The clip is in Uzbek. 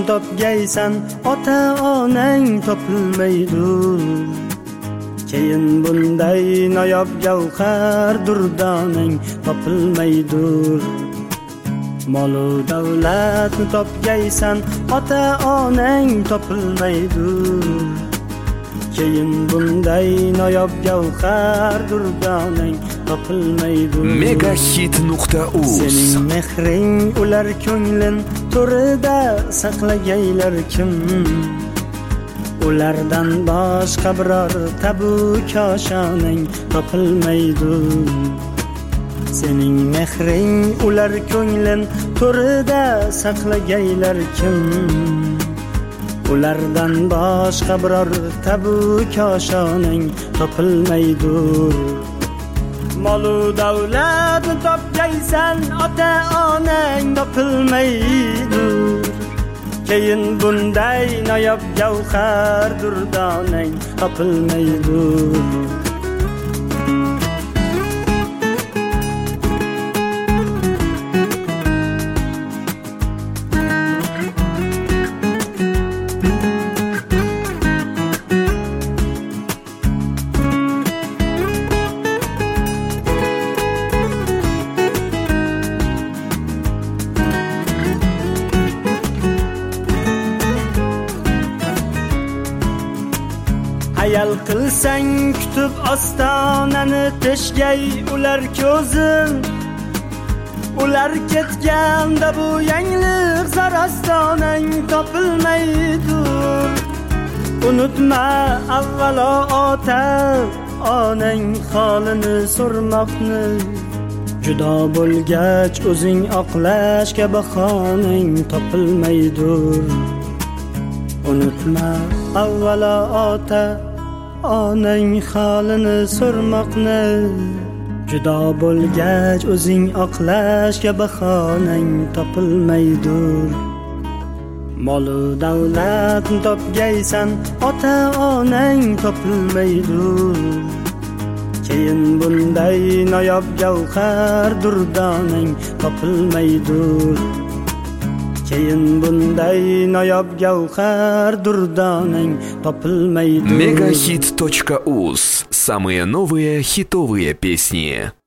topgaysan, ota-onang topilmaydur. Keyin bunday noyob gavhar durdonang topilmaydur. Mol-u davlatni topgaysan, ota-onang topilmaydur. Keyin bunday noyob gavhar durdonang topilmaydur. Megahit.uz. Sening mehring ular ko'nglin to'rida saqlagaylar kim? Ulardan boshqa biror tabu koshonang topilmaydur. Sening mehring ular ko'nglin to'rida saqlagaylar kim? Ulardan boshqa biror tabu koshonang topilmaydur. Mol-u davlatni topgaysan, ota-onang topilmaydur. Keyin bunday noyob gavhar durdonang topilmaydur. Hayal qilsang kutib ostonani teshgay ular ko'zim. Ular ketganda bu yangliq zarostonang topilmaydur. Unutma avvalo ota-onang holini so'rmoqni. Judo bo'lgach o'zing oqlashga bahonang topilmaydur. Unutma avvalo ota-onang holini so'rmoqni. Judo bo'lgach o'zing oqlashga bahonang topilmaydur. Mol-u davlatni topgaysan, ota-onang topilmaydur. Keyin bunday noyob gavhar durdonang topilmaydur. Keyin bunday noyob gavhar durdонang topilmaydur. Megahit.uz. Самые новые хитовые песни.